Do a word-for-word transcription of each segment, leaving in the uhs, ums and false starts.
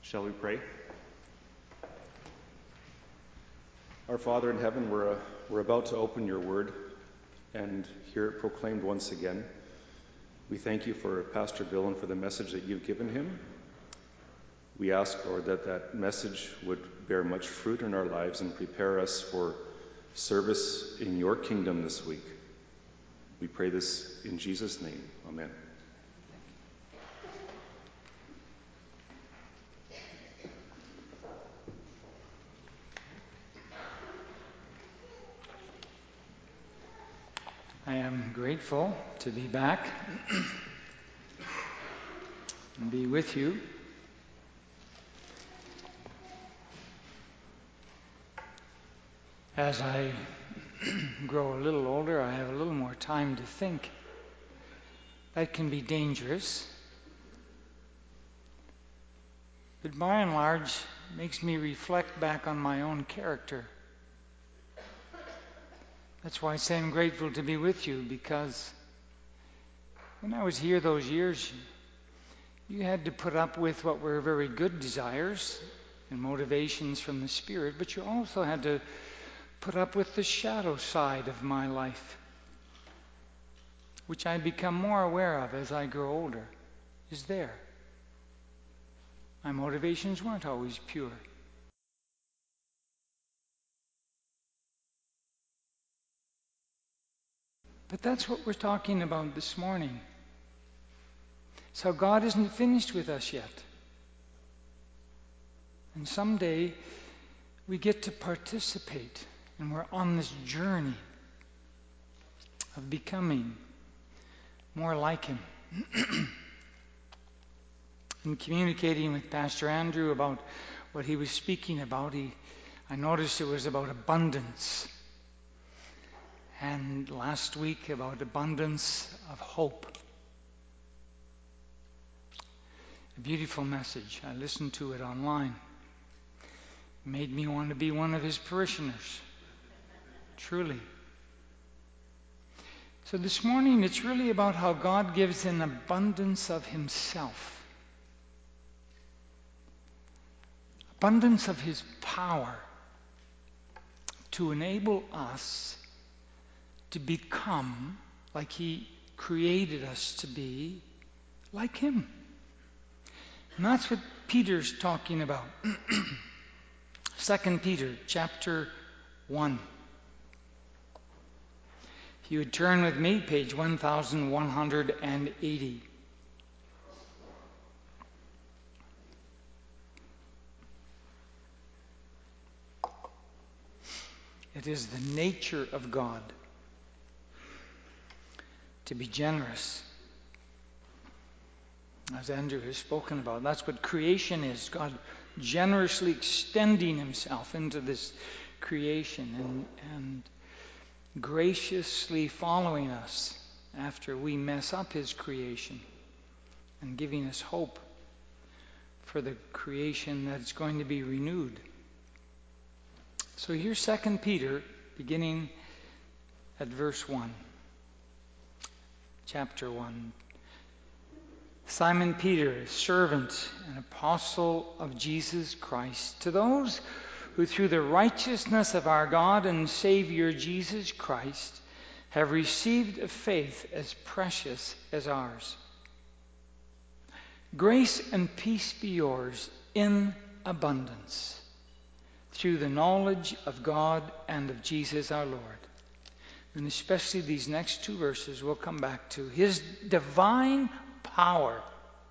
Shall we pray? Our Father in heaven, we're, uh, we're about to open your word and hear it proclaimed once again. We thank you for Pastor Bill and for the message that you've given him. We ask, Lord, that that message would bear much fruit in our lives and prepare us for service in your kingdom this week. We pray this in Jesus' name. Amen. I am grateful to be back and be with you. As I grow a little older, I have a little more time to think. That can be dangerous. But by and large, it makes me reflect back on my own character. That's why I say I'm grateful to be with you, because when I was here those years, you had to put up with what were very good desires and motivations from the Spirit, but you also had to put up with the shadow side of my life, which I become more aware of as I grow older, is there. My motivations weren't always pure. But that's what we're talking about this morning. So God isn't finished with us yet. And someday we get to participate, and we're on this journey of becoming more like Him. In communicating with Pastor Andrew about what he was speaking about, he, I noticed it was about abundance. And last week about abundance of hope. A beautiful message. I listened to it online. It made me want to be one of his parishioners. Truly. So this morning it's really about how God gives an abundance of Himself. Abundance of His power to enable us to become like He created us to be, like Him. And that's what Peter's talking about. Second Peter chapter one. If you would turn with me, page one thousand one hundred eighty. It is the nature of God to be generous. As Andrew has spoken about, that's what creation is. God generously extending Himself into this creation and, and graciously following us after we mess up His creation and giving us hope for the creation that's going to be renewed. So here's Second Peter, beginning at verse one. Chapter one. Simon Peter, servant and apostle of Jesus Christ, to those who through the righteousness of our God and Savior Jesus Christ have received a faith as precious as ours. Grace and peace be yours in abundance through the knowledge of God and of Jesus our Lord. And especially these next two verses we'll come back to. His divine power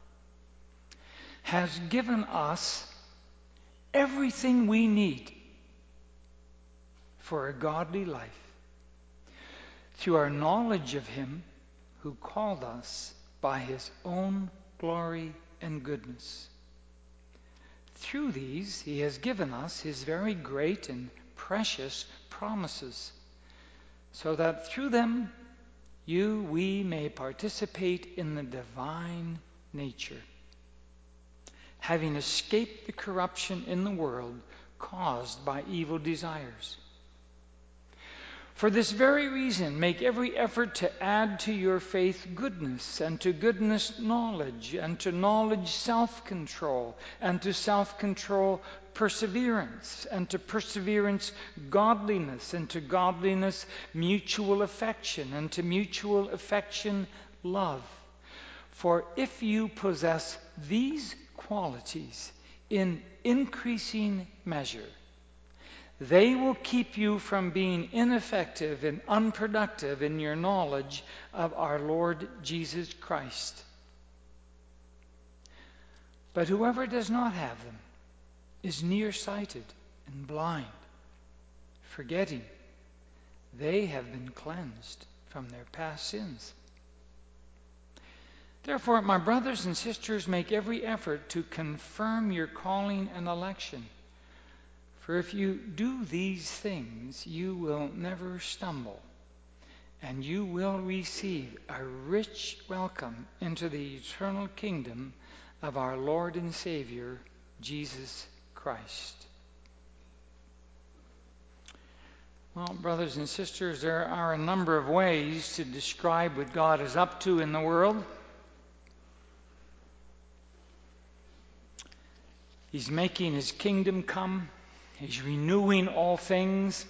has given us everything we need for a godly life through our knowledge of Him who called us by His own glory and goodness. Through these, He has given us His very great and precious promises, so that through them you, we may participate in the divine nature, having escaped the corruption in the world caused by evil desires. For this very reason, make every effort to add to your faith goodness, and to goodness knowledge, and to knowledge self-control, and to self-control perseverance, and to perseverance godliness, and to godliness mutual affection, and to mutual affection love. For if you possess these qualities in increasing measure, they will keep you from being ineffective and unproductive in your knowledge of our Lord Jesus Christ. But whoever does not have them is nearsighted and blind, forgetting they have been cleansed from their past sins. Therefore, my brothers and sisters, make every effort to confirm your calling and election. For if you do these things, you will never stumble, and you will receive a rich welcome into the eternal kingdom of our Lord and Savior, Jesus Christ. Well, brothers and sisters, there are a number of ways to describe what God is up to in the world. He's making his kingdom come. He's renewing all things,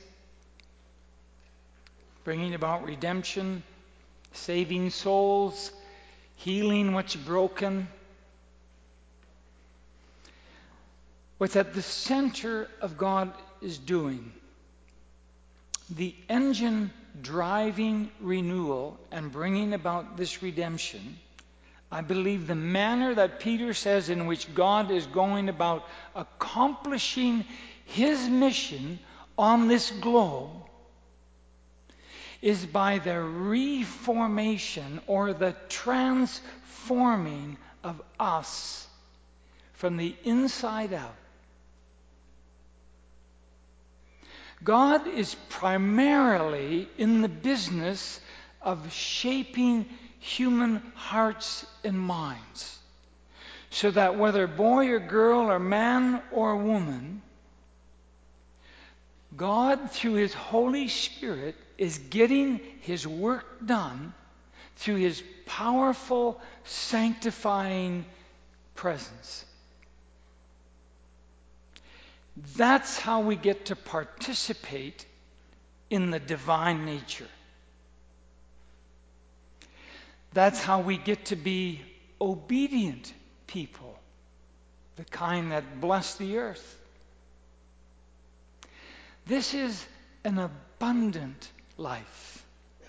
bringing about redemption, saving souls, healing what's broken. What's at the center of God is doing, the engine driving renewal and bringing about this redemption, I believe the manner that Peter says in which God is going about accomplishing his mission on this globe is by the reformation or the transforming of us from the inside out. God is primarily in the business of shaping human hearts and minds, so that whether boy or girl or man or woman, God, through his Holy Spirit, is getting his work done through his powerful, sanctifying presence. That's how we get to participate in the divine nature. That's how we get to be obedient people, the kind that bless the earth. This is an abundant life.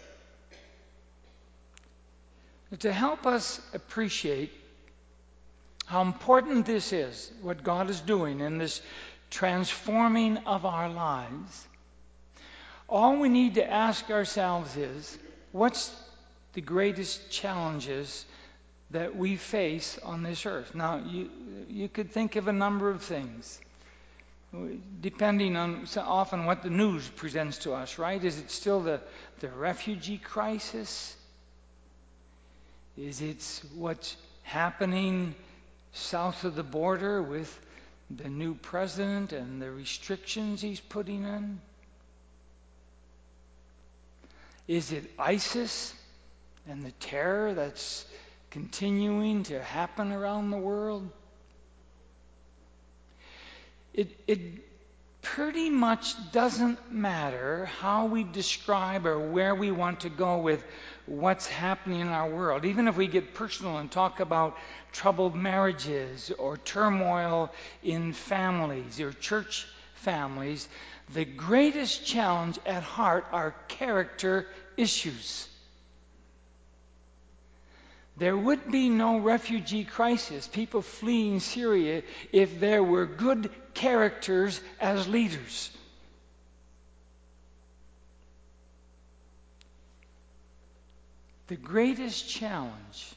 To help us appreciate how important this is, what God is doing in this transforming of our lives, all we need to ask ourselves is, what's the greatest challenges that we face on this earth? Now, you, you could think of a number of things, depending on so often what the news presents to us, right? Is it still the, the refugee crisis? Is it what's happening south of the border with the new president and the restrictions he's putting in? Is it ISIS and the terror that's continuing to happen around the world? It, it pretty much doesn't matter how we describe or where we want to go with what's happening in our world. Even if we get personal and talk about troubled marriages or turmoil in families or church families, the greatest challenge at heart are character issues. There would be no refugee crisis, people fleeing Syria, if there were good characters as leaders. The greatest challenge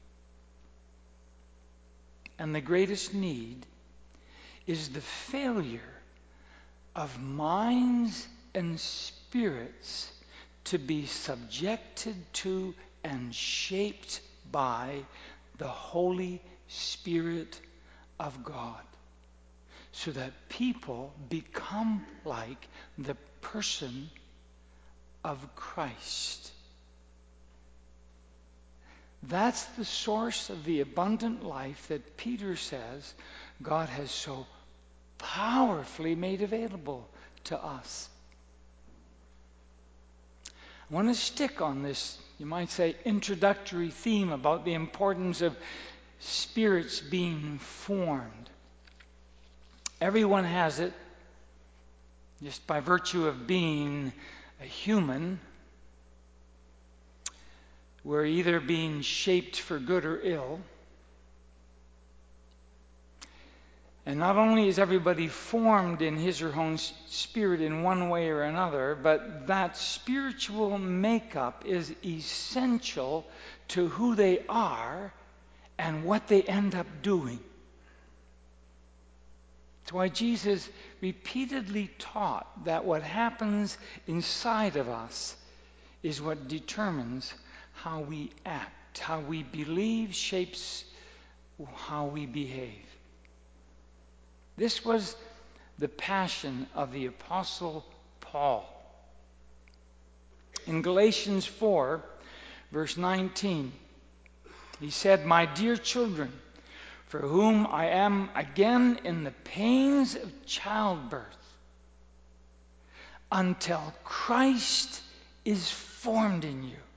and the greatest need is the failure of minds and spirits to be subjected to and shaped by the Holy Spirit of God, so that people become like the person of Christ. That's the source of the abundant life that Peter says God has so powerfully made available to us. I want to stick on this, you might say, introductory theme about the importance of spirits being formed. Everyone has it, just by virtue of being a human. We're either being shaped for good or ill. And not only is everybody formed in his or her own spirit in one way or another, but that spiritual makeup is essential to who they are and what they end up doing. That's why Jesus repeatedly taught that what happens inside of us is what determines how we act, how we believe shapes how we behave. This was the passion of the Apostle Paul. In Galatians four, verse nineteen, he said, "My dear children, for whom I am again in the pains of childbirth, until Christ is formed in you."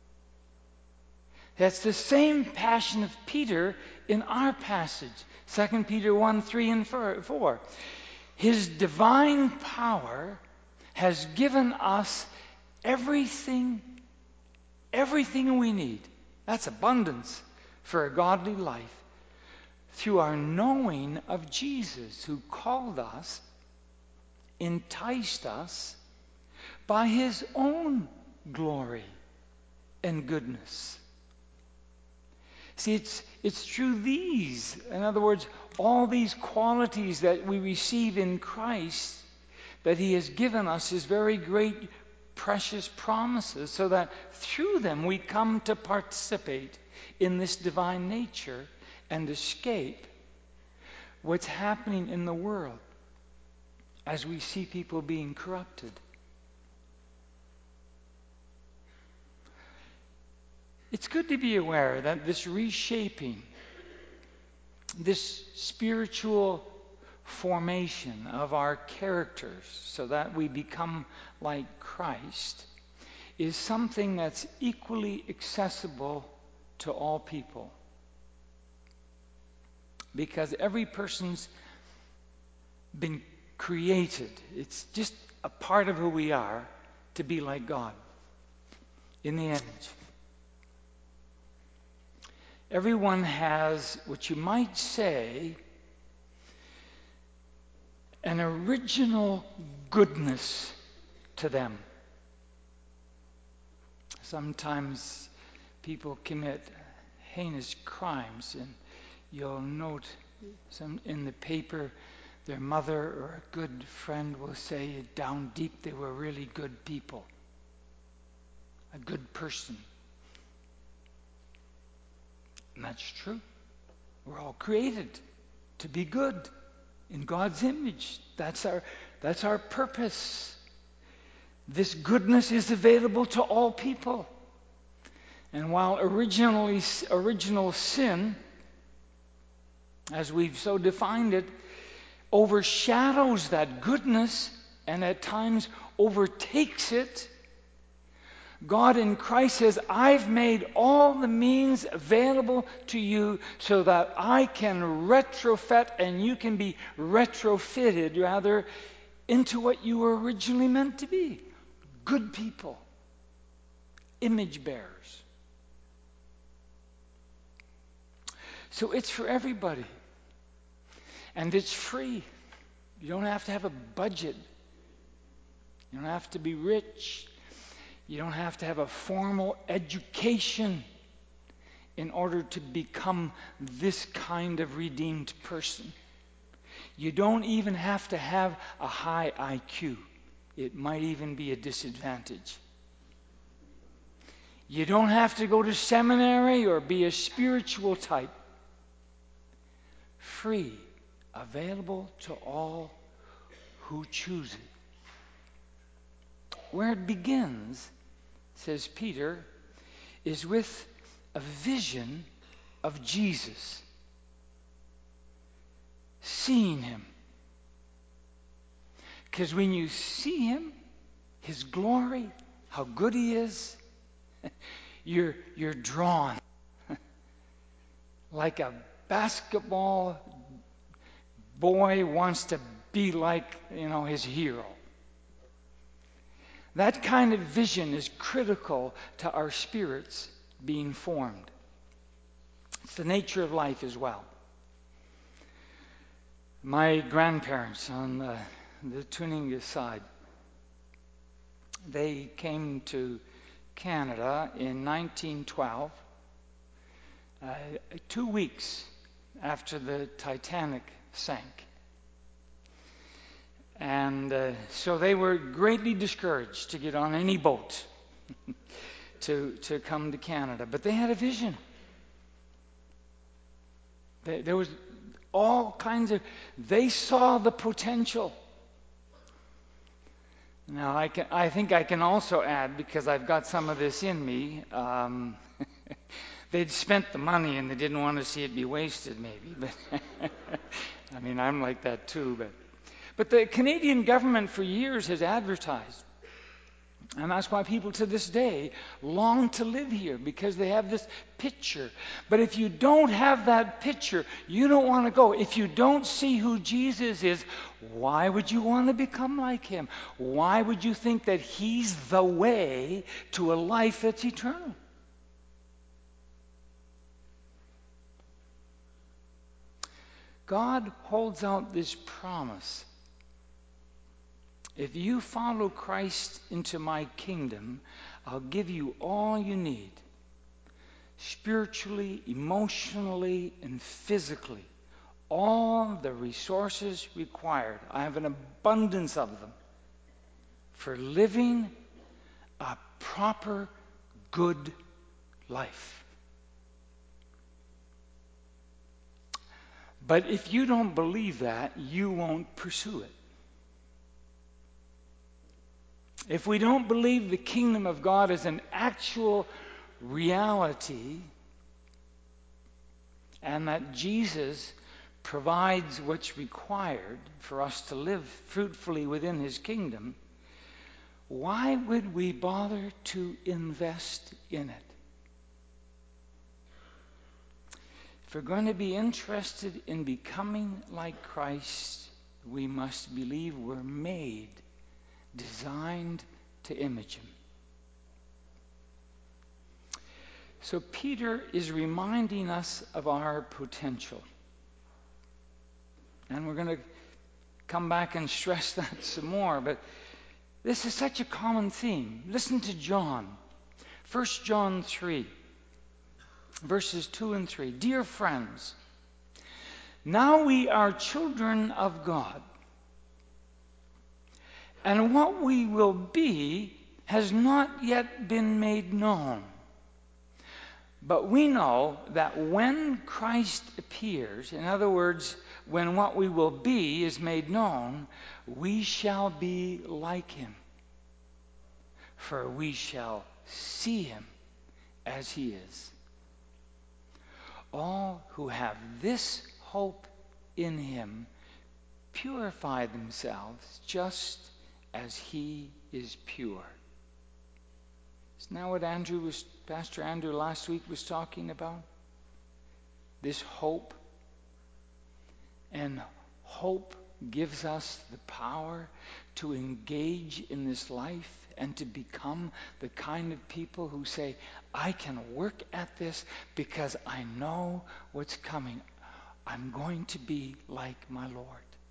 That's the same passion of Peter in our passage, Second Peter one, three and four. His divine power has given us everything, everything we need. That's abundance for a godly life through our knowing of Jesus, who called us, enticed us by his own glory and goodness. See, it's, it's through these, in other words, all these qualities that we receive in Christ, that he has given us his very great, precious promises, so that through them we come to participate in this divine nature and escape what's happening in the world as we see people being corrupted. It's good to be aware that this reshaping, this spiritual formation of our characters so that we become like Christ, is something that's equally accessible to all people. Because every person's been created. It's just a part of who we are to be like God in the image. Everyone has what you might say an original goodness to them. Sometimes people commit heinous crimes, and you'll note some in the paper their mother or a good friend will say down deep they were really good people, a good person. And that's true. We're all created to be good in God's image. That's our, that's our purpose. This goodness is available to all people. And while originally, original sin, as we've so defined it, overshadows that goodness and at times overtakes it, God in Christ says, I've made all the means available to you so that I can retrofit and you can be retrofitted, rather, into what you were originally meant to be. Good people. Image bearers. So it's for everybody. And it's free. You don't have to have a budget. You don't have to be rich. You don't have to have a formal education in order to become this kind of redeemed person. You don't even have to have a high I Q. It might even be a disadvantage. You don't have to go to seminary or be a spiritual type. Free, available to all who choose it. where it begins, says Peter, is with a vision of Jesus. Seeing him. Because when you see him, his glory, how good he is, you're, you're drawn. Like a basketball boy wants to be like, you know, his hero. That kind of vision is critical to our spirits being formed. It's the nature of life as well. My grandparents on the, the Tuninga side, they came to Canada in nineteen twelve, uh, two weeks after the Titanic sank. And uh, so they were greatly discouraged to get on any boat to, to come to Canada. But they had a vision. They, there was all kinds of, they saw the potential. Now, I, can, I think I can also add, because I've got some of this in me, um, they'd spent the money and they didn't want to see it be wasted, maybe. But I mean, I'm like that too. But, but the Canadian government for years has advertised. And that's why people to this day long to live here, because they have this picture. But if you don't have that picture, you don't want to go. If you don't see who Jesus is, why would you want to become like him? Why would you think that he's the way to a life that's eternal? God holds out this promise. If you follow Christ into my kingdom, I'll give you all you need. Spiritually, emotionally, and physically. All the resources required. I have an abundance of them for living a proper, good life. But if you don't believe that, you won't pursue it. If we don't believe the kingdom of God is an actual reality, and that Jesus provides what's required for us to live fruitfully within his kingdom, why would we bother to invest in it? If we're going to be interested in becoming like Christ, we must believe we're made, designed to image him. So Peter is reminding us of our potential. And we're going to come back and stress that some more, but this is such a common theme. Listen to John, First John three, verses two and three. Dear friends, now we are children of God, and what we will be has not yet been made known. But we know that when Christ appears, in other words, when what we will be is made known, we shall be like him, for we shall see him as he is. All who have this hope in him purify themselves just as he is pure. Isn't that what Andrew was, Pastor Andrew last week was talking about? This hope. And hope gives us the power to engage in this life and to become the kind of people who say, I can work at this because I know what's coming. I'm going to be like my Lord.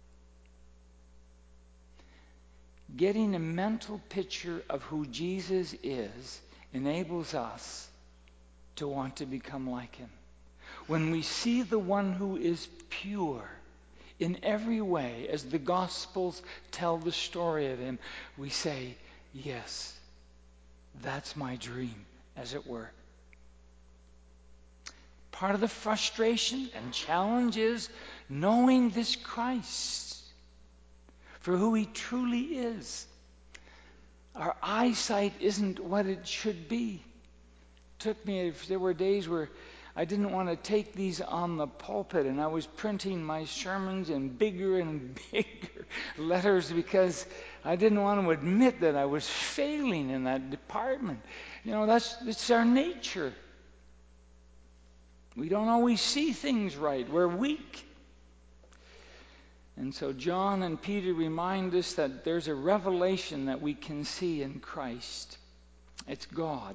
Getting a mental picture of who Jesus is enables us to want to become like him. When we see the one who is pure in every way, as the Gospels tell the story of him, we say, yes, that's my dream, as it were. Part of the frustration and challenge is knowing this Christ for who he truly is. our eyesight isn't what it should be. Took me, there were days where I didn't want to take these on the pulpit, and I was printing my sermons in bigger and bigger letters because I didn't want to admit that I was failing in that department. You know, that's it's our nature. We don't always see things right. We're weak. And so John and Peter remind us that there's a revelation that we can see in Christ. It's God.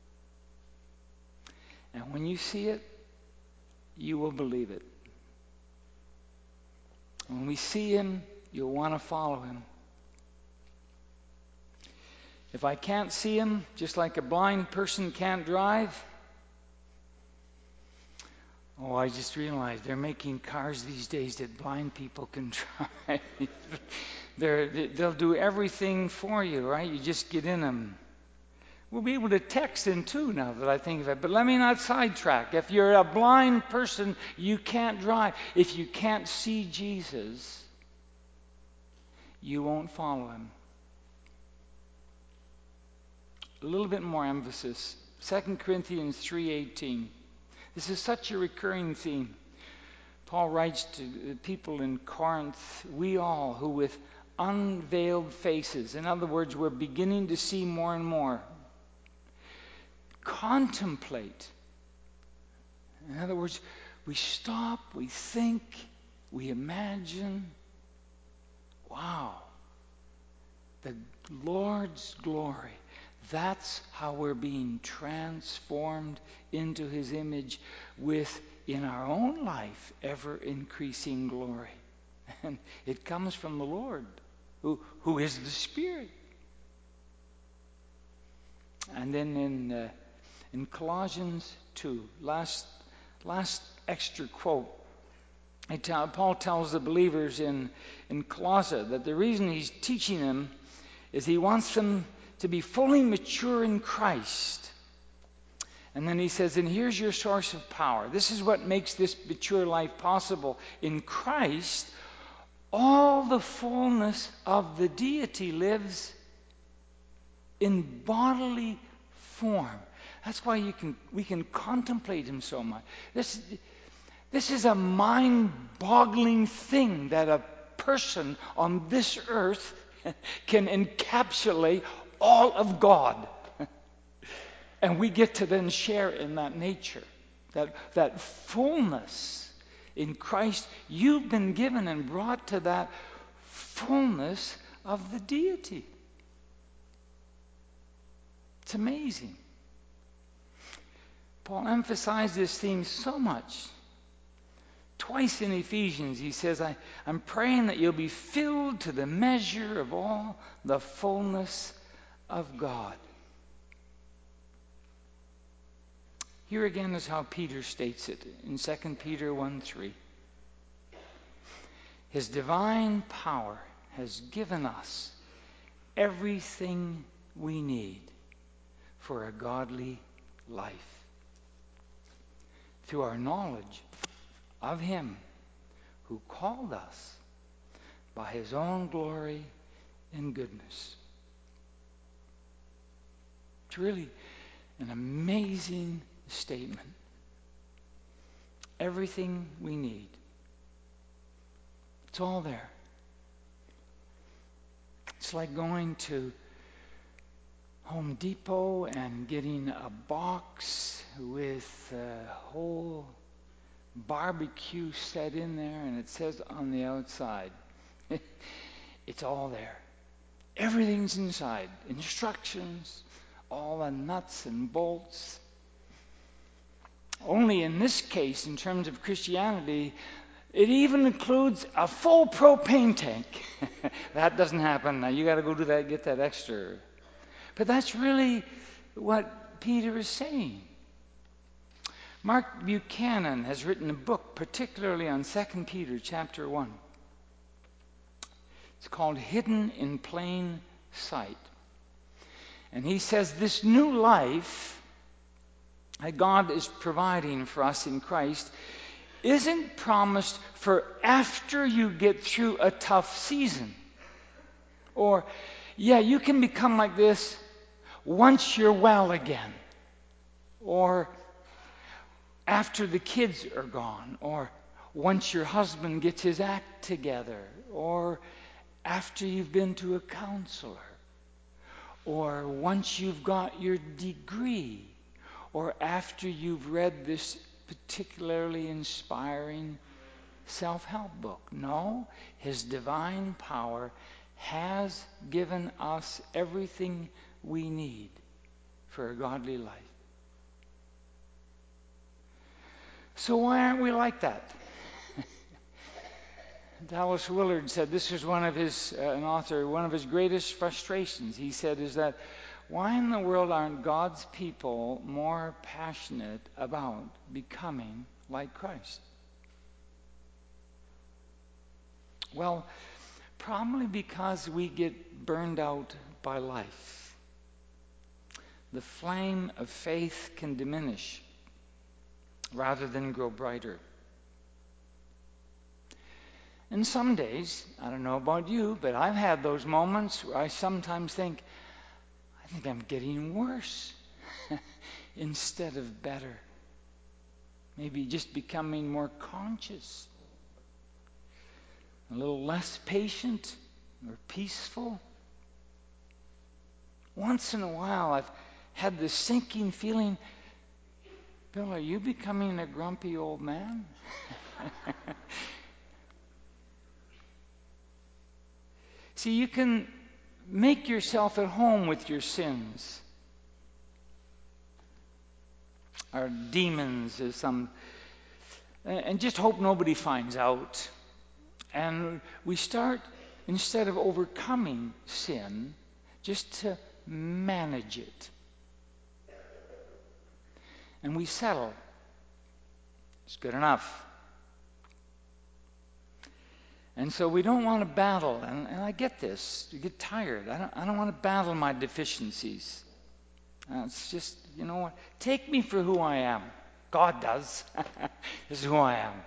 And when you see it, you will believe it. When we see Him, you'll want to follow Him. If I can't see Him, just like a blind person can't drive, oh, I just realized they're making cars these days that blind people can drive. They're, they'll do everything for you, right? You just get in them. We'll be able to text in too, now that I think of it. But let me not sidetrack. If you're a blind person, you can't drive. If you can't see Jesus, you won't follow Him. A little bit more emphasis. Second Corinthians three eighteen. This is such a recurring theme. Paul writes to people in Corinth, we all who with unveiled faces, in other words, we're beginning to see more and more, contemplate. In other words, we stop, we think, we imagine. Wow, the Lord's glory. That's how we're being transformed into His image with, in our own life, ever-increasing glory. And it comes from the Lord, who, who is the Spirit. And then in uh, in Colossians two, last last extra quote, I tell, Paul tells the believers in, in Colossae that the reason he's teaching them is he wants them to be fully mature in Christ. And then he says, and here's your source of power. This is what makes this mature life possible. In Christ, all the fullness of the deity lives in bodily form. That's why you can we can contemplate Him so much. This, this is a mind-boggling thing that a person on this earth can encapsulate all of God. And we get to then share in that nature, that, that fullness in Christ. You've been given and brought to that fullness of the deity. It's amazing. Paul emphasized this theme so much. Twice in Ephesians he says, I, I'm praying that you'll be filled to the measure of all the fullness of God. Here again is how Peter states it in Second Peter one three. His divine power has given us everything we need for a godly life, through our knowledge of Him who called us by His own glory and goodness. It's really an amazing statement. Everything we need. It's all there. It's like going to Home Depot and getting a box with a whole barbecue set in there, and it says on the outside, it's all there. Everything's inside. Instructions, all the nuts and bolts. Only in this case, in terms of Christianity, it even includes a full propane tank. That doesn't happen. Now you got to go do that, get that extra. But that's really what Peter is saying. Mark Buchanan has written a book particularly on Second Peter chapter one. It's called Hidden in Plain Sight. And he says this new life that God is providing for us in Christ isn't promised for after you get through a tough season, or yeah, you can become like this once you're well again, or after the kids are gone, or once your husband gets his act together, or after you've been to a counselor, or once you've got your degree, or after you've read this particularly inspiring self-help book. No, His divine power has given us everything we need for a godly life. So why aren't we like that? Dallas Willard said this was one of his, uh, an author, one of his greatest frustrations. He said, is that why in the world aren't God's people more passionate about becoming like Christ? Well, probably because we get burned out by life. The flame of faith can diminish rather than grow brighter. And some days, I don't know about you, but I've had those moments where I sometimes think, I think I'm getting worse instead of better. Maybe just becoming more conscious, a little less patient or peaceful. Once in a while, I've had this sinking feeling, Bill, are you becoming a grumpy old man? See, you can make yourself at home with your sins. Our demons, as some, and just hope nobody finds out. And we start, instead of overcoming sin, just to manage it. And we settle. It's good enough. And so we don't want to battle, and, and I get this. You get tired. I don't, I don't want to battle my deficiencies. Uh, it's just, you know what? Take me for who I am. God does. This is who I am.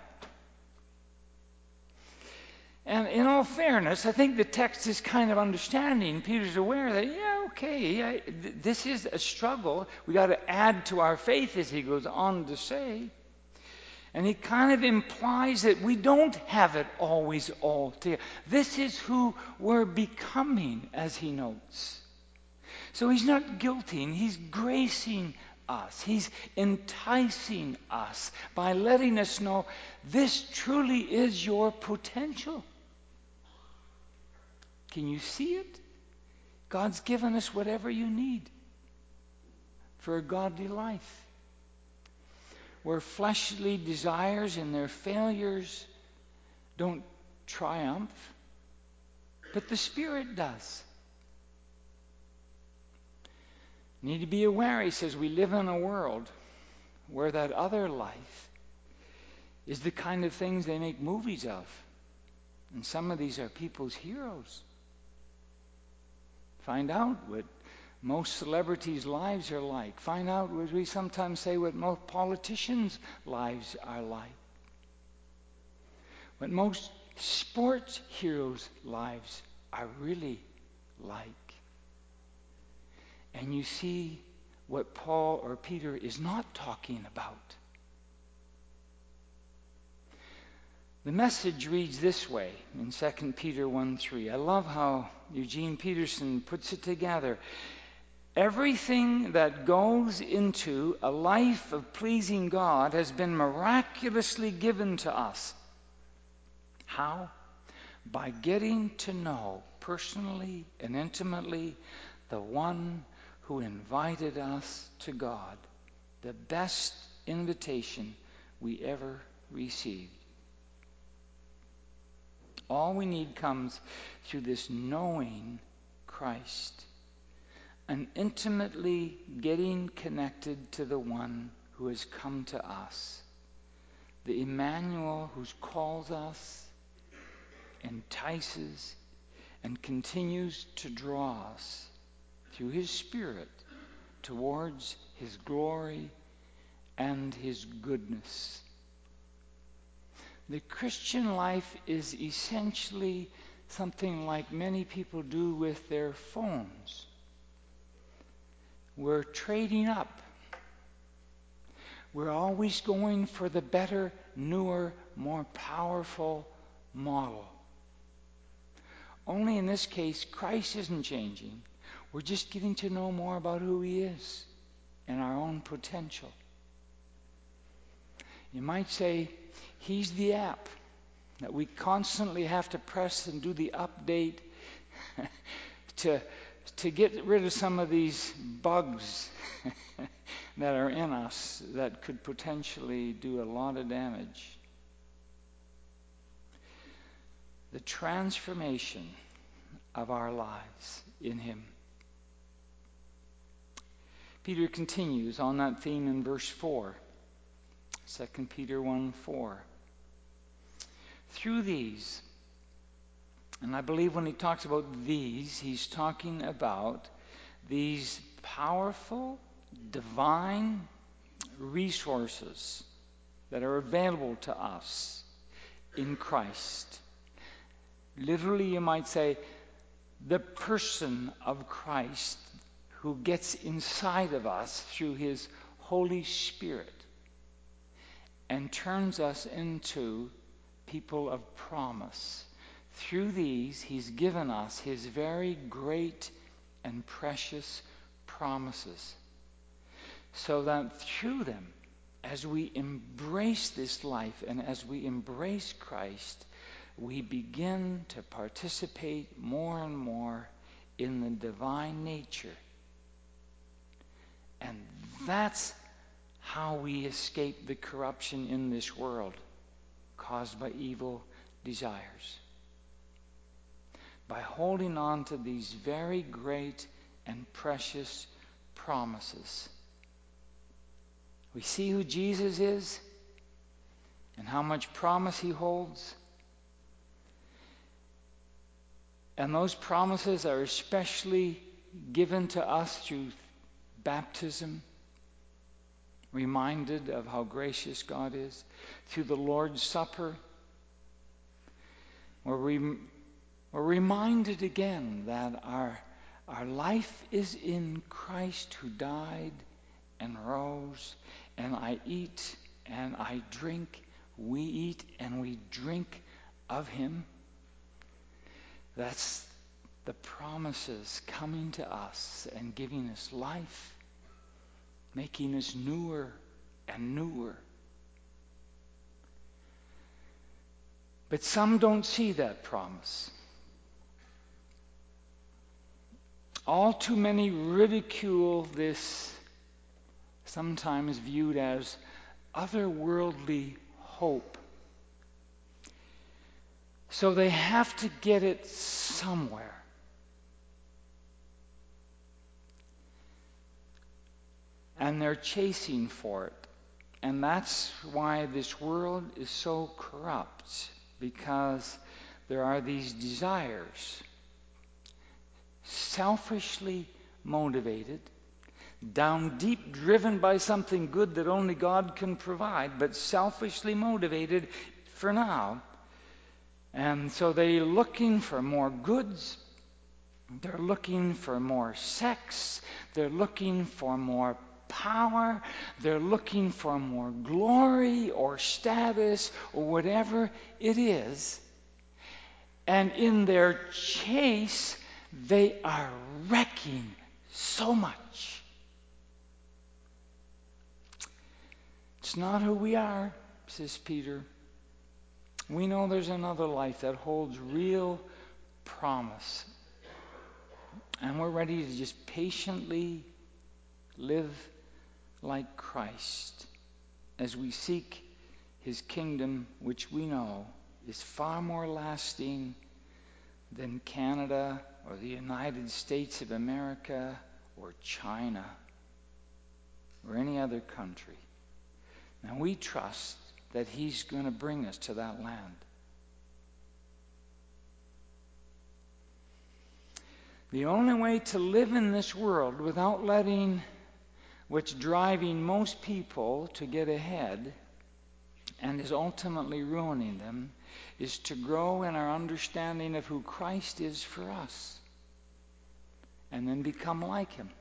And in all fairness, I think the text is kind of understanding. Peter's aware that, yeah, okay, yeah, th- this is a struggle. We got to add to our faith, as he goes on to say. And he kind of implies that we don't have it always all together. This is who we're becoming, as he notes. So he's not guilting, he's gracing us. He's enticing us by letting us know this truly is your potential. Can you see it? God's given us whatever you need for a godly life. Where fleshly desires and their failures don't triumph, but the Spirit does. Need to be aware, he says, we live in a world where that other life is the kind of things they make movies of. And some of these are people's heroes. Find out what most celebrities' lives are like. Find out, as we sometimes say, what most politicians' lives are like. What most sports heroes' lives are really like. And you see what Paul or Peter is not talking about. The Message reads this way in Second Peter one three. I love how Eugene Peterson puts it together. Everything that goes into a life of pleasing God has been miraculously given to us. How? By getting to know personally and intimately the one who invited us to God, the best invitation we ever received. All we need comes through this knowing Christ, and intimately getting connected to the one who has come to us, the Emmanuel who calls us, entices, and continues to draw us through his Spirit towards his glory and his goodness. The Christian life is essentially something like many people do with their phones. We're trading up. We're always going for the better, newer, more powerful model. Only in this case, Christ isn't changing. We're just getting to know more about who He is and our own potential. You might say He's the app that we constantly have to press and do the update to, to get rid of some of these bugs that are in us that could potentially do a lot of damage. The transformation of our lives in Him. Peter continues on that theme in verse four. Second Peter one four. Through these, and I believe when he talks about these, he's talking about these powerful, divine resources that are available to us in Christ. Literally, you might say, the person of Christ who gets inside of us through His Holy Spirit and turns us into people of promise. Through these, He's given us His very great and precious promises, so that through them, as we embrace this life and as we embrace Christ, we begin to participate more and more in the divine nature. And that's how we escape the corruption in this world caused by evil desires. By holding on to these very great and precious promises. We see who Jesus is and how much promise He holds. And those promises are especially given to us through baptism, reminded of how gracious God is, through the Lord's Supper, where we, we're reminded again that our, our life is in Christ who died and rose, and I eat and I drink, we eat and we drink of Him. That's the promises coming to us and giving us life, making us newer and newer. But some don't see that promise. All too many ridicule this, sometimes viewed as otherworldly hope. So they have to get it somewhere. And they're chasing for it. And that's why this world is so corrupt, because there are these desires, selfishly motivated, down deep, driven by something good that only God can provide, but selfishly motivated for now. And so they're looking for more goods, they're looking for more sex, they're looking for more power, they're looking for more glory or status or whatever it is. And in their chase, they are wrecking so much. It's not who we are, says Peter. We know there's another life that holds real promise. And we're ready to just patiently live like Christ as we seek His kingdom, which we know is far more lasting than Canada or the United States of America or China or any other country. And we trust that He's going to bring us to that land. The only way to live in this world without letting what's driving most people to get ahead and is ultimately ruining them, is to grow in our understanding of who Christ is for us and then become like him.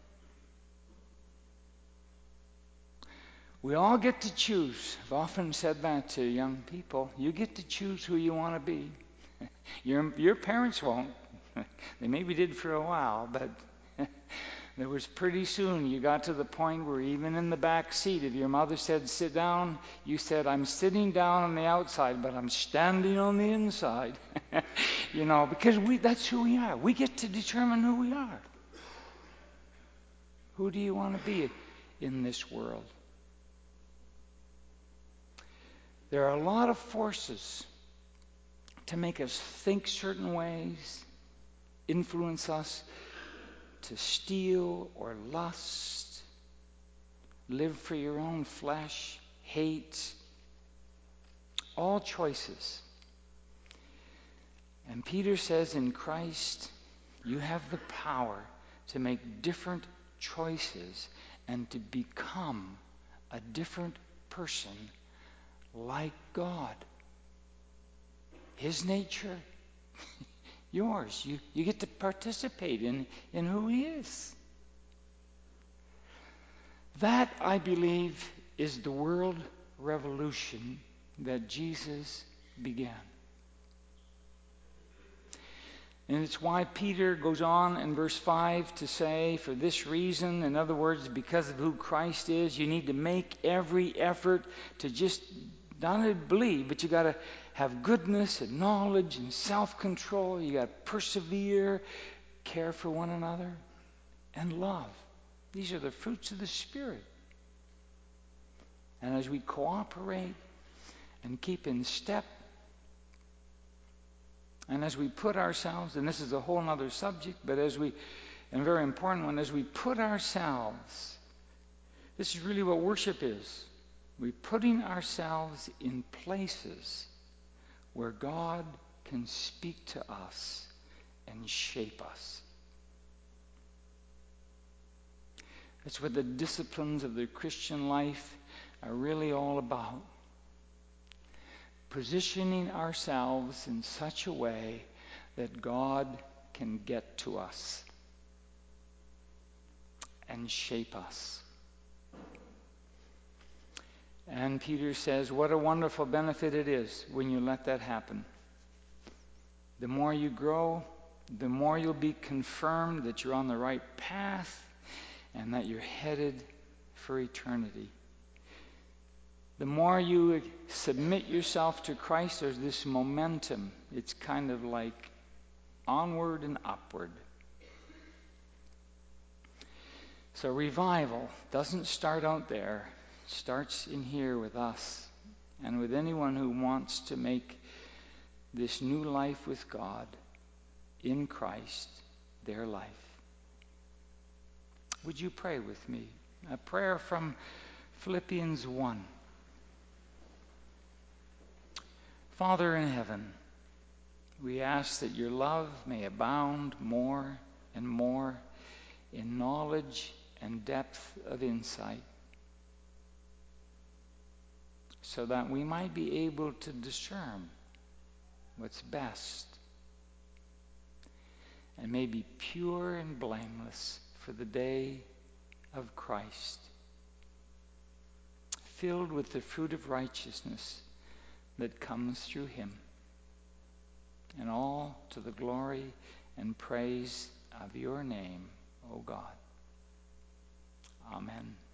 We all get to choose. I've often said that to young people. You get to choose who you want to be. Your, your parents won't. They maybe did for a while, but there was pretty soon you got to the point where even in the back seat, if your mother said, sit down, you said, I'm sitting down on the outside, but I'm standing on the inside. You know, because we that's who we are. We get to determine who we are. Who do you want to be in this world? There are a lot of forces to make us think certain ways, influence us to steal or lust, live for your own flesh, hate, all choices. And Peter says in Christ, you have the power to make different choices and to become a different person like God. His nature, yours. You, you get to participate in, in who he is. That, I believe, is the world revolution that Jesus began. And it's why Peter goes on in verse five to say, for this reason, in other words, because of who Christ is, you need to make every effort to just not only believe, but you got to have goodness and knowledge and self-control. You got to persevere, care for one another, and love. These are the fruits of the Spirit. And as we cooperate and keep in step, and as we put ourselves, and this is a whole other subject, but as we, and a very important one, as we put ourselves, this is really what worship is. We're putting ourselves in places where God can speak to us and shape us. That's what the disciplines of the Christian life are really all about. Positioning ourselves in such a way that God can get to us and shape us. And Peter says, what a wonderful benefit it is when you let that happen. The more you grow, the more you'll be confirmed that you're on the right path and that you're headed for eternity. The more you submit yourself to Christ, there's this momentum. It's kind of like onward and upward. So revival doesn't start out there. It starts in here with us and with anyone who wants to make this new life with God in Christ their life. Would you pray with me? A prayer from Philippians one. Father in heaven, we ask that your love may abound more and more in knowledge and depth of insight, so that we might be able to discern what's best and may be pure and blameless for the day of Christ, filled with the fruit of righteousness that comes through him, and all to the glory and praise of your name, O God. Amen.